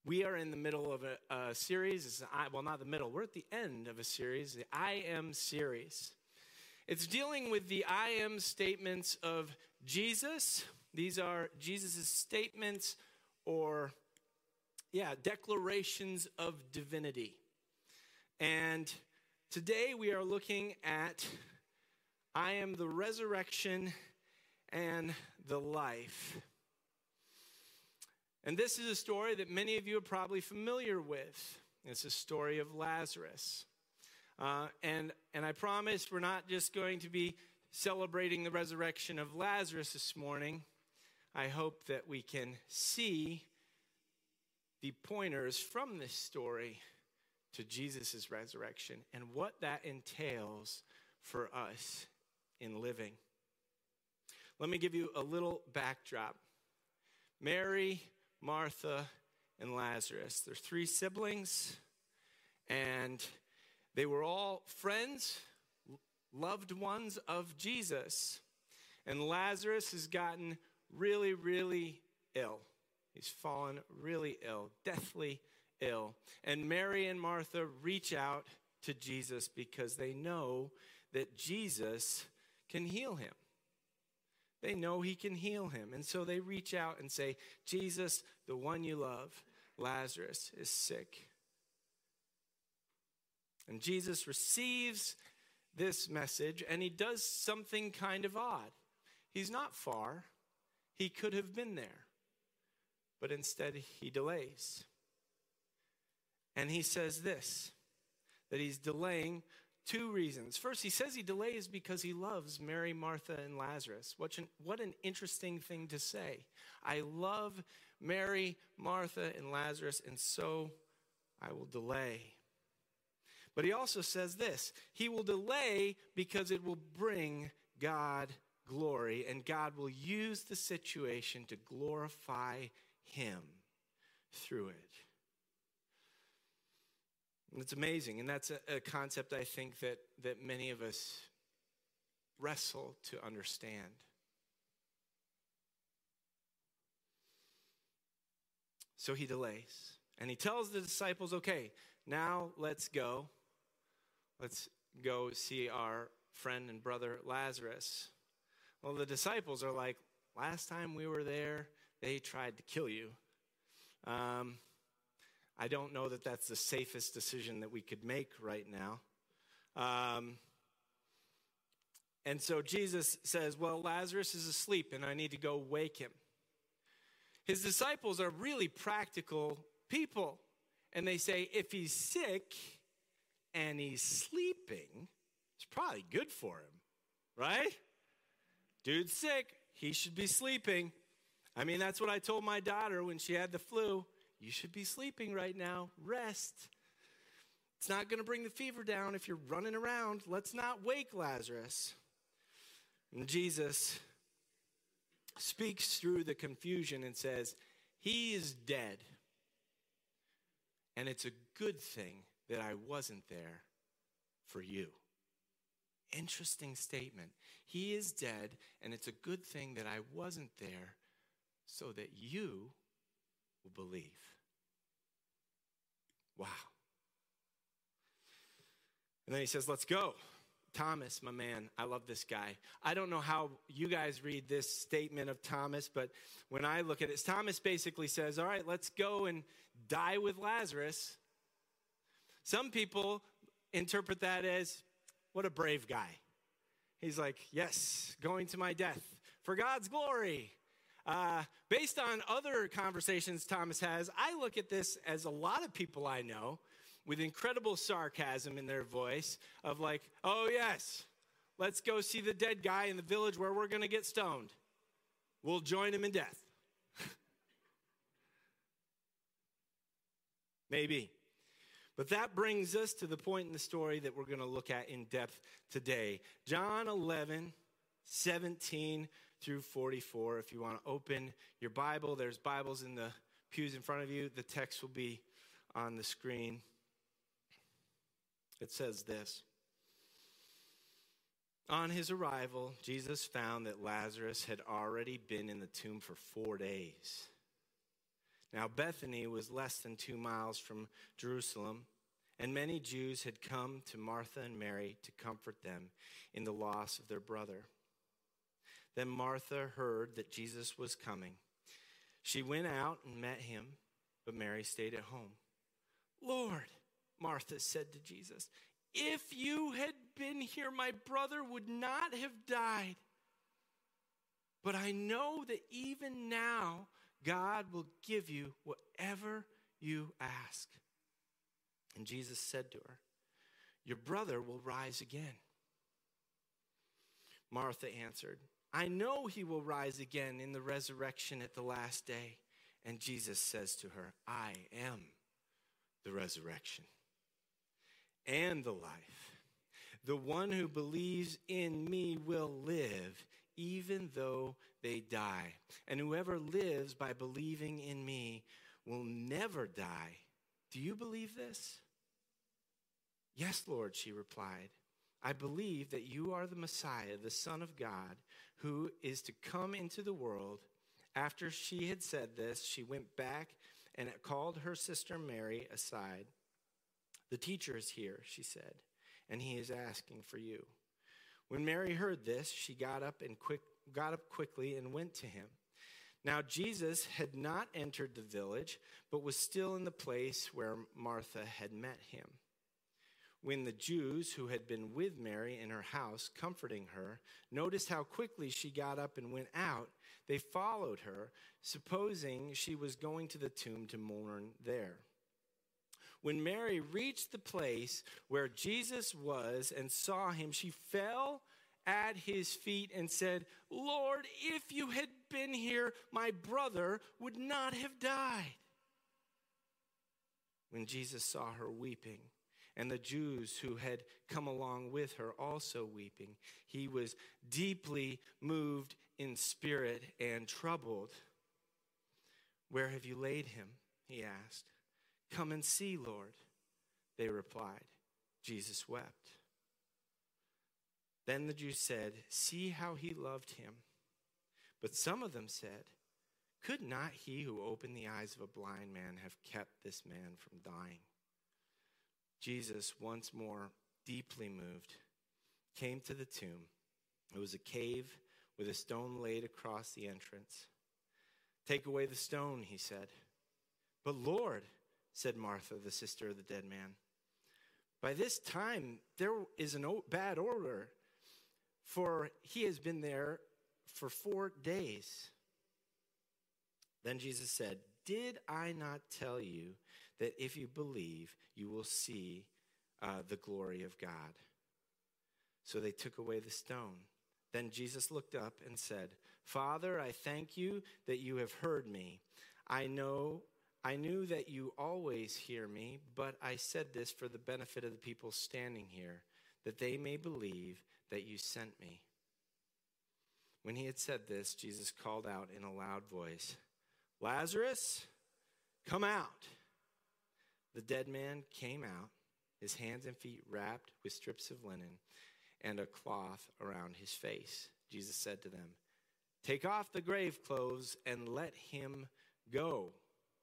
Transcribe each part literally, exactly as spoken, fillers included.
We are in the middle of a, a series. It's, I, well, not the middle. We're at the end of a series, the I Am series. It's dealing with the I Am statements of Jesus. These are Jesus' statements or, yeah, declarations of divinity. And today we are looking at I am the resurrection and the life. And this is a story that many of you are probably familiar with. It's a story of Lazarus. Uh, and, and I promise we're not just going to be celebrating the resurrection of Lazarus this morning. I hope that we can see the pointers from this story to Jesus' resurrection and what that entails for us in living. Let me give you a little backdrop. Mary, Martha, and Lazarus. They're three siblings, and they were all friends, loved ones of Jesus. And Lazarus has gotten really, really ill. He's fallen really ill, deathly ill. And Mary and Martha reach out to Jesus because they know that Jesus can heal him. They know he can heal him. And so they reach out and say, Jesus, the one you love, Lazarus is sick. And Jesus receives this message, and he does something kind of odd. He's not far. He could have been there. But instead, he delays. And he says this, that he's delaying two reasons. First, he says he delays because he loves Mary, Martha, and Lazarus. What an, what an interesting thing to say. I love Mary, Martha, and Lazarus, and so I will delay. But he also says this, he will delay because it will bring God glory, and God will use the situation to glorify him through it. And it's amazing, and that's a, a concept I think that, that many of us wrestle to understand. So he delays, and he tells the disciples, okay, now let's go. Let's go see our friend and brother Lazarus. Well, the disciples are like, last time we were there, they tried to kill you. Um... I don't know that that's the safest decision that we could make right now. Um, and so Jesus says, well, Lazarus is asleep and I need to go wake him. His disciples are really practical people. And they say, if he's sick and he's sleeping, it's probably good for him, right? Dude's sick, he should be sleeping. I mean, that's what I told my daughter when she had the flu. You should be sleeping right now. Rest. It's not going to bring the fever down if you're running around. Let's not wake Lazarus. And Jesus speaks through the confusion and says, he is dead. And it's a good thing that I wasn't there for you. Interesting statement. He is dead, and it's a good thing that I wasn't there so that you will believe. Wow. And then he says, let's go. Thomas, my man, I love this guy. I don't know how you guys read this statement of Thomas, but when I look at it, Thomas basically says, all right, let's go and die with Lazarus. Some people interpret that as, what a brave guy. He's like, yes, going to my death for God's glory. Uh, based on other conversations Thomas has, I look at this as a lot of people I know with incredible sarcasm in their voice of like, oh yes, let's go see the dead guy in the village where we're going to get stoned. We'll join him in death. Maybe. But that brings us to the point in the story that we're going to look at in depth today. John eleven, seventeen through forty-four. If you want to open your Bible, there's Bibles in the pews in front of you. The text will be on the screen. It says this. On his arrival, Jesus found that Lazarus had already been in the tomb for four days. Now Bethany was less than two miles from Jerusalem, and many Jews had come to Martha and Mary to comfort them in the loss of their brother. Then Martha heard that Jesus was coming. She went out and met him, but Mary stayed at home. "Lord," Martha said to Jesus, "if you had been here, my brother would not have died. But I know that even now God will give you whatever you ask." And Jesus said to her, "Your brother will rise again." Martha answered, "I know he will rise again in the resurrection at the last day." And Jesus says to her, "I am the resurrection and the life. The one who believes in me will live, even though they die. And whoever lives by believing in me will never die. Do you believe this?" "Yes, Lord," she replied. "I believe that you are the Messiah, the Son of God, who is to come into the world." After she had said this, she went back and called her sister Mary aside. "The teacher is here," she said, "and he is asking for you." When Mary heard this, she got up and quick, got up quickly and went to him. Now Jesus had not entered the village, but was still in the place where Martha had met him. When the Jews who had been with Mary in her house, comforting her, noticed how quickly she got up and went out, they followed her, supposing she was going to the tomb to mourn there. When Mary reached the place where Jesus was and saw him, she fell at his feet and said, "Lord, if you had been here, my brother would not have died." When Jesus saw her weeping, and the Jews who had come along with her also weeping, he was deeply moved in spirit and troubled. "Where have you laid him?" he asked. "Come and see, Lord," they replied. Jesus wept. Then the Jews said, "See how he loved him." But some of them said, "Could not he who opened the eyes of a blind man have kept this man from dying?" Jesus, once more deeply moved, came to the tomb. It was a cave with a stone laid across the entrance. "Take away the stone," he said. "But Lord," said Martha, the sister of the dead man, "by this time there is a bad odor, for he has been there for four days." Then Jesus said, "Did I not tell you that if you believe, you will see uh, the glory of God?" So they took away the stone. Then Jesus looked up and said, "Father, I thank you that you have heard me. I know, I knew that you always hear me, but I said this for the benefit of the people standing here, that they may believe that you sent me." When he had said this, Jesus called out in a loud voice, "Lazarus, come out." The dead man came out, his hands and feet wrapped with strips of linen and a cloth around his face. Jesus said to them, "Take off the grave clothes and let him go."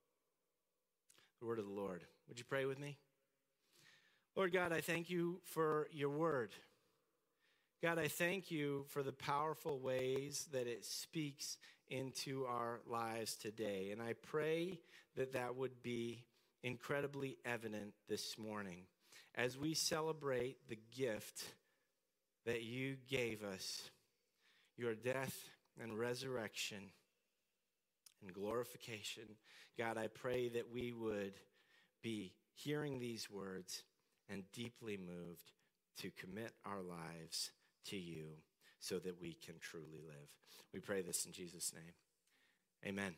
The word of the Lord. Would you pray with me? Lord God, I thank you for your word. God, I thank you for the powerful ways that it speaks into our lives today. And I pray that that would be incredibly evident this morning as we celebrate the gift that you gave us, your death and resurrection and glorification. God, I pray that we would be hearing these words and deeply moved to commit our lives to you so that we can truly live. We pray this in Jesus' name. Amen.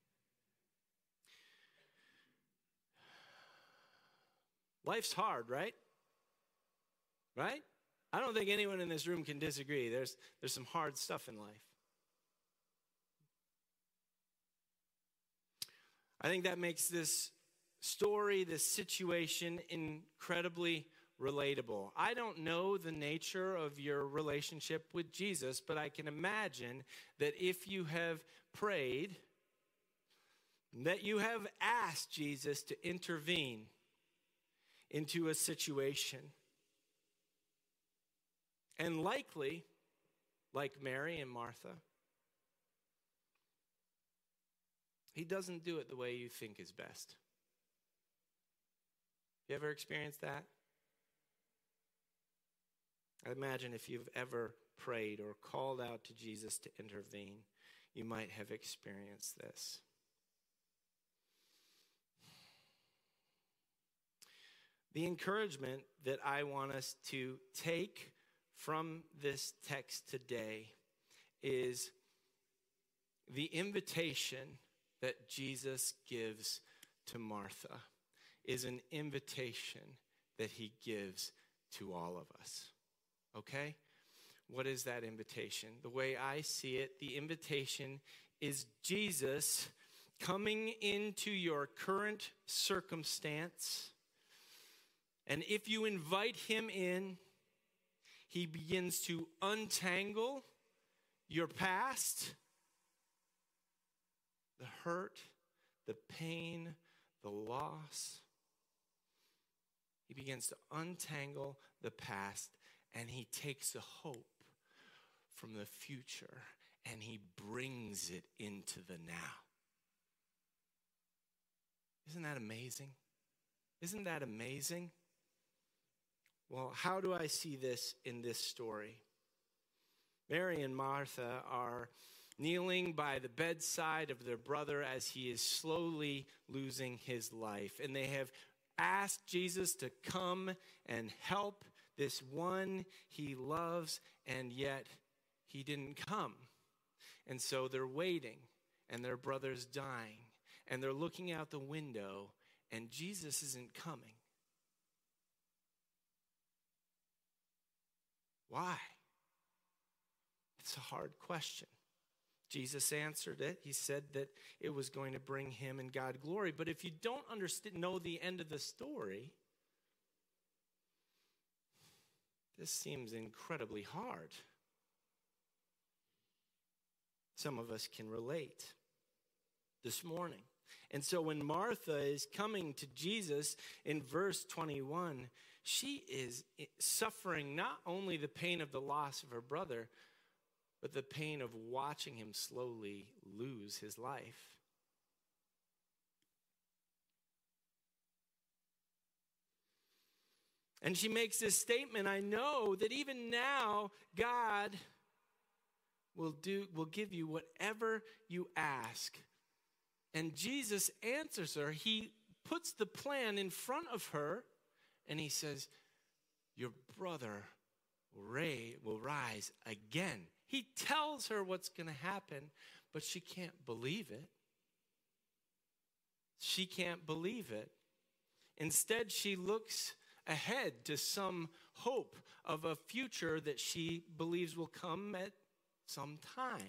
Life's hard, right? Right? I don't think anyone in this room can disagree. There's, there's some hard stuff in life. I think that makes this story, this situation, incredibly relatable. I don't know the nature of your relationship with Jesus, but I can imagine that if you have prayed, that you have asked Jesus to intervene into a situation. And likely, like Mary and Martha, he doesn't do it the way you think is best. You ever experienced that? I imagine if you've ever prayed or called out to Jesus to intervene, you might have experienced this. The encouragement that I want us to take from this text today is the invitation that Jesus gives to Martha is an invitation that he gives to all of us. Okay? What is that invitation? The way I see it, the invitation is Jesus coming into your current circumstance. And if you invite him in, he begins to untangle your past, the hurt, the pain, the loss. He begins to untangle the past, and he takes the hope from the future, and he brings it into the now. Isn't that amazing? Isn't that amazing? Well, how do I see this in this story? Mary and Martha are kneeling by the bedside of their brother as he is slowly losing his life. And they have asked Jesus to come and help this one he loves, and yet he didn't come. And so they're waiting, and their brother's dying, and they're looking out the window, and Jesus isn't coming. Why? It's a hard question. Jesus answered it. He said that it was going to bring him and God glory. But if you don't understand, know the end of the story, this seems incredibly hard. Some of us can relate this morning. And so when Martha is coming to Jesus in verse twenty-one, she is suffering not only the pain of the loss of her brother, but the pain of watching him slowly lose his life. And she makes this statement, I know that even now God will do will give you whatever you ask. And Jesus answers her. He puts the plan in front of her, and he says, your brother will rise again. He tells her what's going to happen, but she can't believe it. She can't believe it. Instead, she looks ahead to some hope of a future that she believes will come at some time.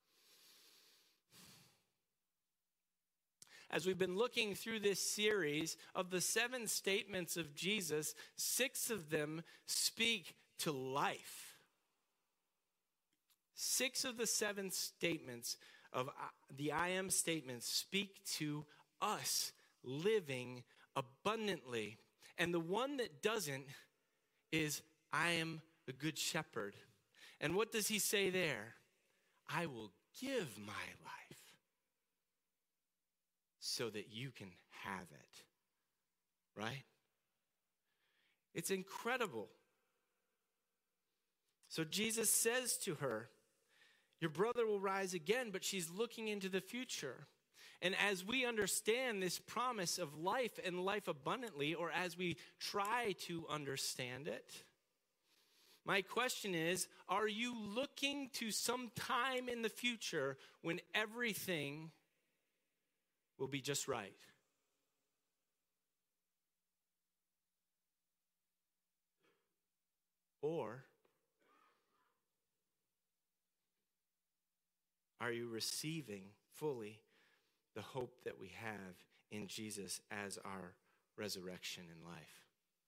As we've been looking through this series of the seven statements of Jesus, six of them speak to life. Six of the seven statements of the I am statements speak to us living abundantly. And the one that doesn't is, I am the good shepherd. And what does he say there? I will give my life so that you can have it. Right? It's incredible. So Jesus says to her, your brother will rise again, but she's looking into the future. And as we understand this promise of life and life abundantly, or as we try to understand it, my question is, are you looking to some time in the future when everything will be just right? Or are you receiving fully the hope that we have in Jesus as our resurrection in life?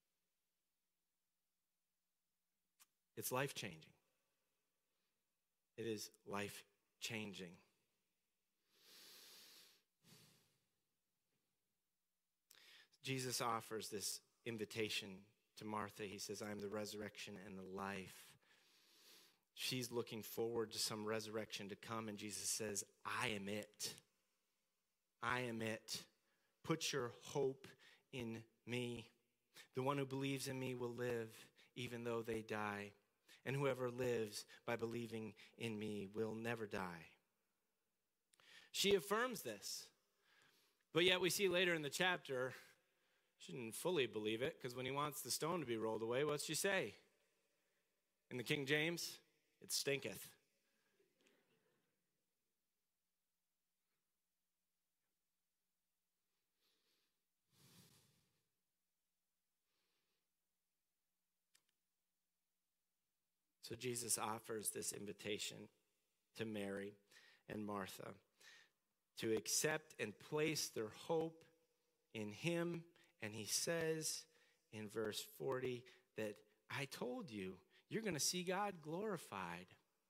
It's life-changing. It is life-changing. Jesus offers this invitation to Martha. He says, I am the resurrection and the life. She's looking forward to some resurrection to come, and Jesus says, I am it. I am it. Put your hope in me. The one who believes in me will live even though they die. And whoever lives by believing in me will never die. She affirms this. But yet we see later in the chapter, she didn't fully believe it, because when he wants the stone to be rolled away, what's she say? In the King James, it stinketh. So Jesus offers this invitation to Mary and Martha to accept and place their hope in him. And he says in verse forty that I told you, you're going to see God glorified.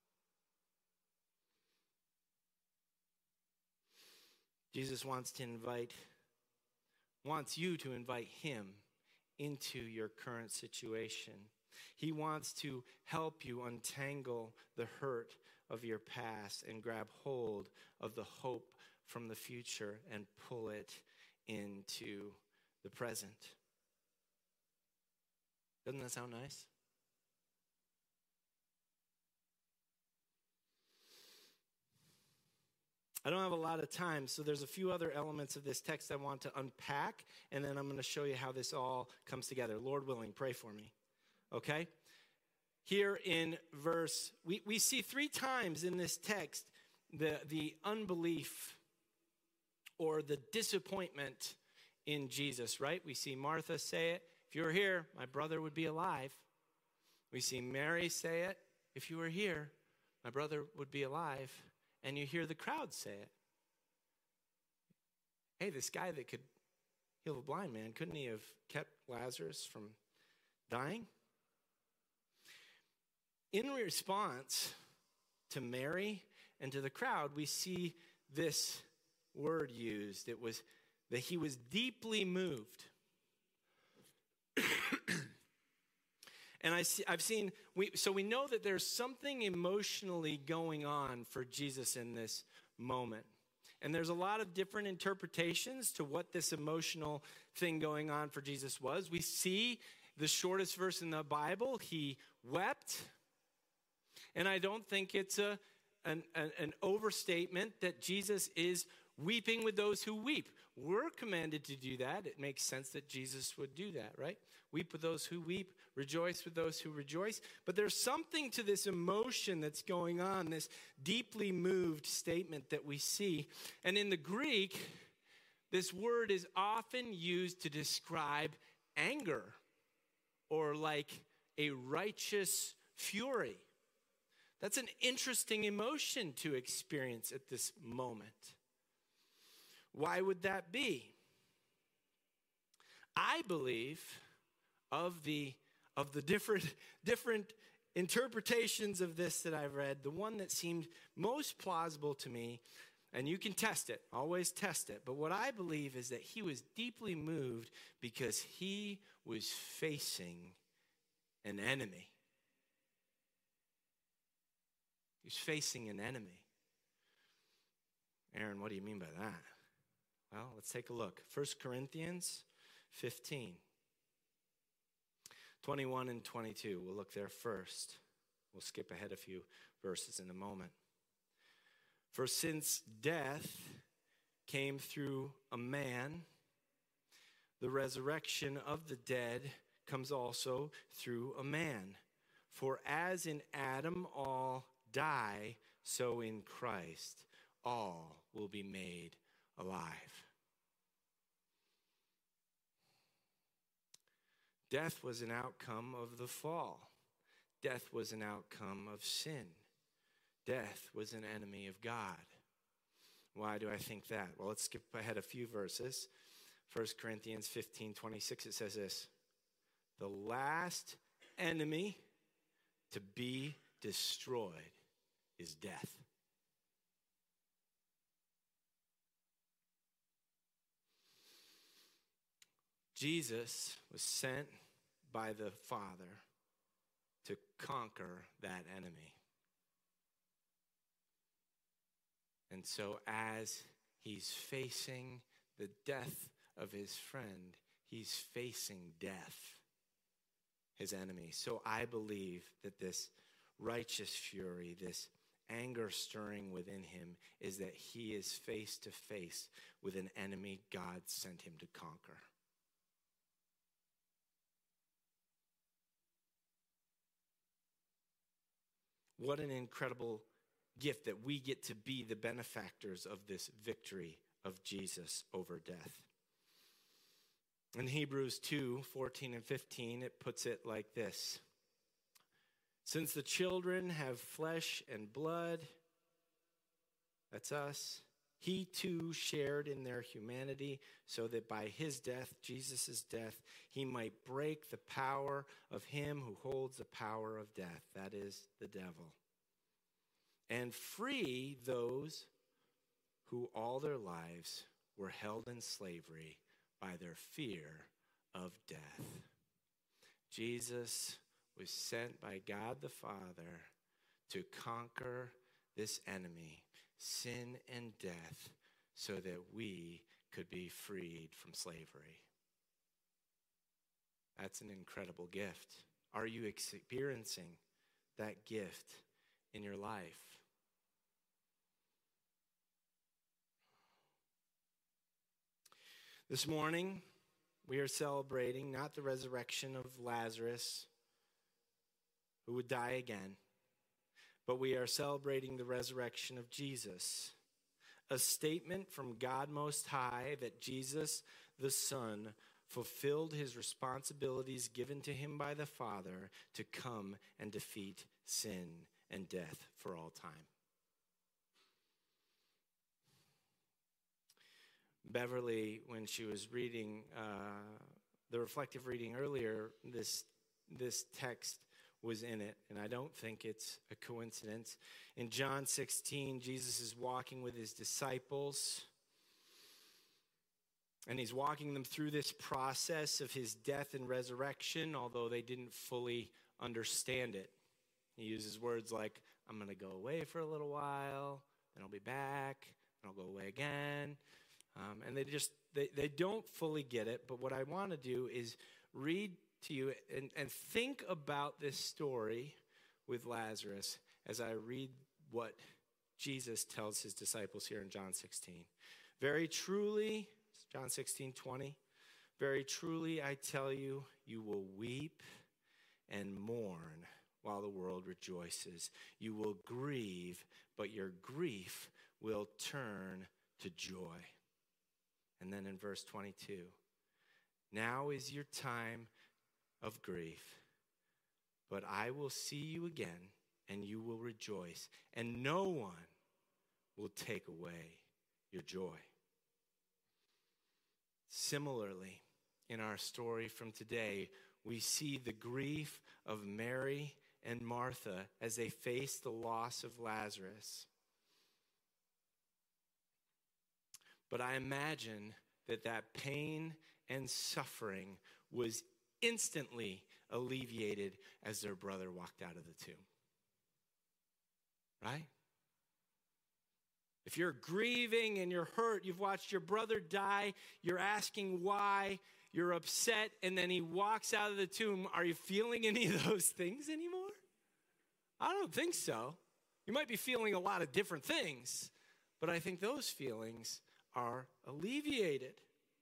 Jesus wants to invite, wants you to invite him into your current situation. He wants to help you untangle the hurt of your past and grab hold of the hope from the future and pull it into the present. Doesn't that sound nice? I don't have a lot of time, so there's a few other elements of this text I want to unpack, and then I'm going to show you how this all comes together. Lord willing, pray for me. Okay? Here in verse, we, we see three times in this text the, the unbelief or the disappointment in Jesus, right? We see Martha say it, if you were here, my brother would be alive. We see Mary say it, if you were here, my brother would be alive. And you hear the crowd say it. Hey, this guy that could heal a blind man, couldn't he have kept Lazarus from dying? In response to Mary and to the crowd, we see this word used. It was that he was deeply moved. And I see, I've seen, we, so we know that there's something emotionally going on for Jesus in this moment. And there's a lot of different interpretations to what this emotional thing going on for Jesus was. We see the shortest verse in the Bible, he wept. And I don't think it's a an, an, an overstatement that Jesus is weeping with those who weep. We're commanded to do that. It makes sense that Jesus would do that, right? Weep with those who weep, rejoice with those who rejoice. But there's something to this emotion that's going on, this deeply moved statement that we see. And in the Greek, this word is often used to describe anger or like a righteous fury. That's an interesting emotion to experience at this moment. Why would that be? I believe of the of the different different interpretations of this that I've read, the one that seemed most plausible to me, and you can test it, always test it, but what I believe is that he was deeply moved because he was facing an enemy. He was facing an enemy. Aaron, what do you mean by that? Well, let's take a look. First Corinthians fifteen, twenty-one and twenty-two. We'll look there first. We'll skip ahead a few verses in a moment. For since death came through a man, the resurrection of the dead comes also through a man. For as in Adam all die, so in Christ all will be made alive. Death was an outcome of the fall. Death was an outcome of sin. Death was an enemy of God. Why do I think that? Well, let's skip ahead a few verses. First Corinthians fifteen, twenty-six, it says this. The last enemy to be destroyed is death. Jesus was sent by the Father to conquer that enemy. And so as he's facing the death of his friend, he's facing death, his enemy. So I believe that this righteous fury, this anger stirring within him, is that he is face to face with an enemy God sent him to conquer. What an incredible gift that we get to be the benefactors of this victory of Jesus over death. In Hebrews two, fourteen and fifteen, it puts it like this. Since the children have flesh and blood, that's us, he too shared in their humanity so that by his death, Jesus' death, he might break the power of him who holds the power of death, that is, the devil, and free those who all their lives were held in slavery by their fear of death. Jesus was sent by God the Father to conquer this enemy, sin and death, so that we could be freed from slavery. That's an incredible gift. Are you experiencing that gift in your life? This morning, we are celebrating not the resurrection of Lazarus, who would die again, but we are celebrating the resurrection of Jesus, a statement from God Most High that Jesus, the Son, fulfilled his responsibilities given to him by the Father to come and defeat sin and death for all time. Beverly, when she was reading uh, the reflective reading earlier, this this text was in it, and I don't think it's a coincidence. In John sixteen, Jesus is walking with his disciples, and he's walking them through this process of his death and resurrection, although they didn't fully understand it. He uses words like, I'm going to go away for a little while, then I'll be back, and I'll go away again. Um, and they just, they, they don't fully get it, but what I want to do is read to you and, and think about this story with Lazarus as I read what Jesus tells his disciples here in John sixteen. Very truly, John sixteen twenty, very truly I tell you, you will weep and mourn while the world rejoices. You will grieve, but your grief will turn to joy. And then in verse twenty-two, now is your time of grief, but I will see you again, and you will rejoice, and no one will take away your joy. Similarly, in our story from today, we see the grief of Mary and Martha as they face the loss of Lazarus. But I imagine that that pain and suffering was instantly alleviated as their brother walked out of the tomb. Right? If you're grieving and you're hurt, you've watched your brother die, you're asking why, you're upset, and then he walks out of the tomb, are you feeling any of those things anymore? I don't think so. You might be feeling a lot of different things, but I think those feelings are alleviated.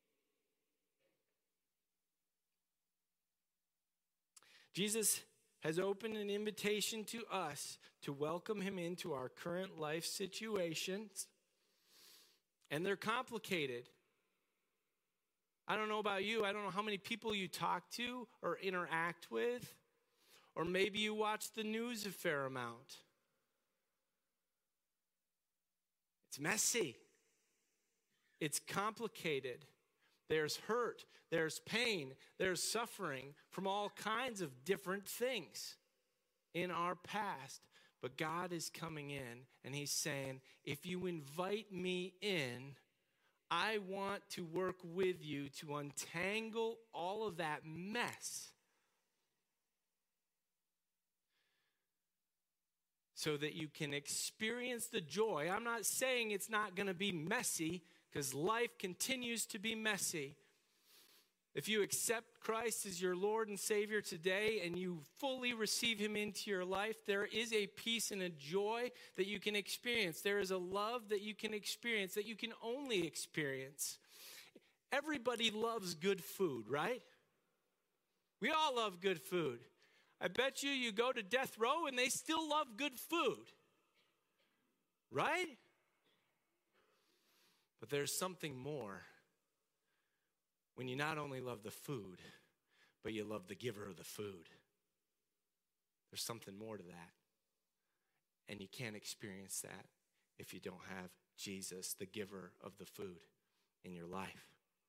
Jesus has opened an invitation to us to welcome him into our current life situations, and they're complicated. I don't know about you. I don't know how many people you talk to or interact with, or maybe you watch the news a fair amount. It's messy. It's complicated. There's hurt, there's pain, there's suffering from all kinds of different things in our past. But God is coming in and he's saying, if you invite me in, I want to work with you to untangle all of that mess so that you can experience the joy. I'm not saying it's not going to be messy, because life continues to be messy. If you accept Christ as your Lord and Savior today and you fully receive him into your life, there is a peace and a joy that you can experience. There is a love that you can experience that you can only experience. Everybody loves good food, right? We all love good food. I bet you you go to death row and they still love good food, right? But there's something more when you not only love the food, but you love the giver of the food. There's something more to that. And you can't experience that if you don't have Jesus, the giver of the food, in your life.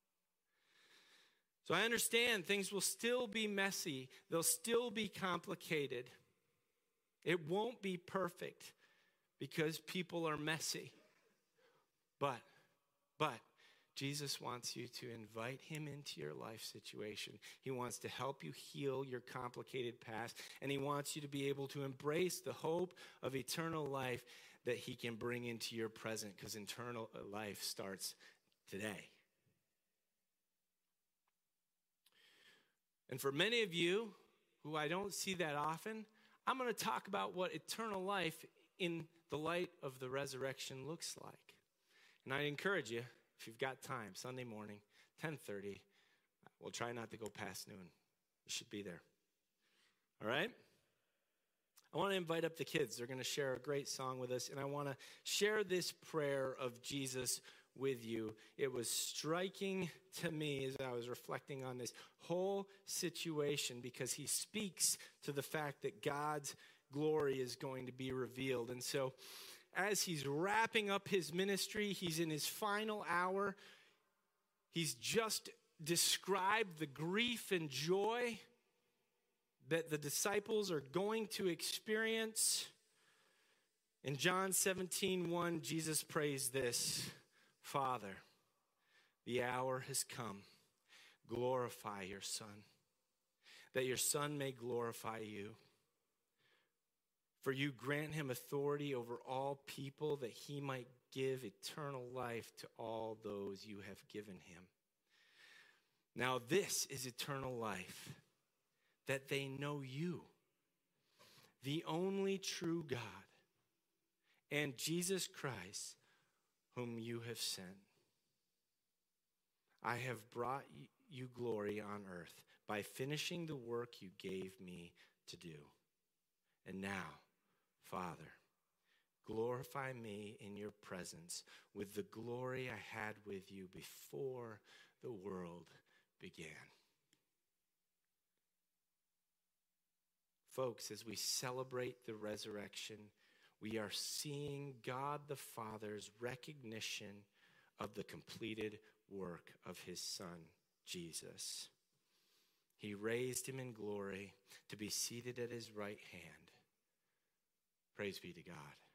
So I understand things will still be messy. They'll still be complicated. It won't be perfect because people are messy. But, but, Jesus wants you to invite him into your life situation. He wants to help you heal your complicated past, and he wants you to be able to embrace the hope of eternal life that he can bring into your present, because eternal life starts today. And for many of you who I don't see that often, I'm going to talk about what eternal life in the light of the resurrection looks like. And I encourage you, if you've got time, Sunday morning, ten thirty, we'll try not to go past noon. You should be there. All right? I want to invite up the kids. They're going to share a great song with us, and I want to share this prayer of Jesus with you. It was striking to me as I was reflecting on this whole situation, because he speaks to the fact that God's glory is going to be revealed. And so as he's wrapping up his ministry, he's in his final hour. He's just described the grief and joy that the disciples are going to experience. In John seventeen one, Jesus prays this: Father, the hour has come. Glorify your Son, that your Son may glorify you. For you grant him authority over all people, that he might give eternal life to all those you have given him. Now this is eternal life, that they know you, the only true God, and Jesus Christ, whom you have sent. I have brought you glory on earth by finishing the work you gave me to do. And now, Father, glorify me in your presence with the glory I had with you before the world began. Folks, as we celebrate the resurrection, we are seeing God the Father's recognition of the completed work of his Son, Jesus. He raised him in glory to be seated at his right hand. Praise be to God.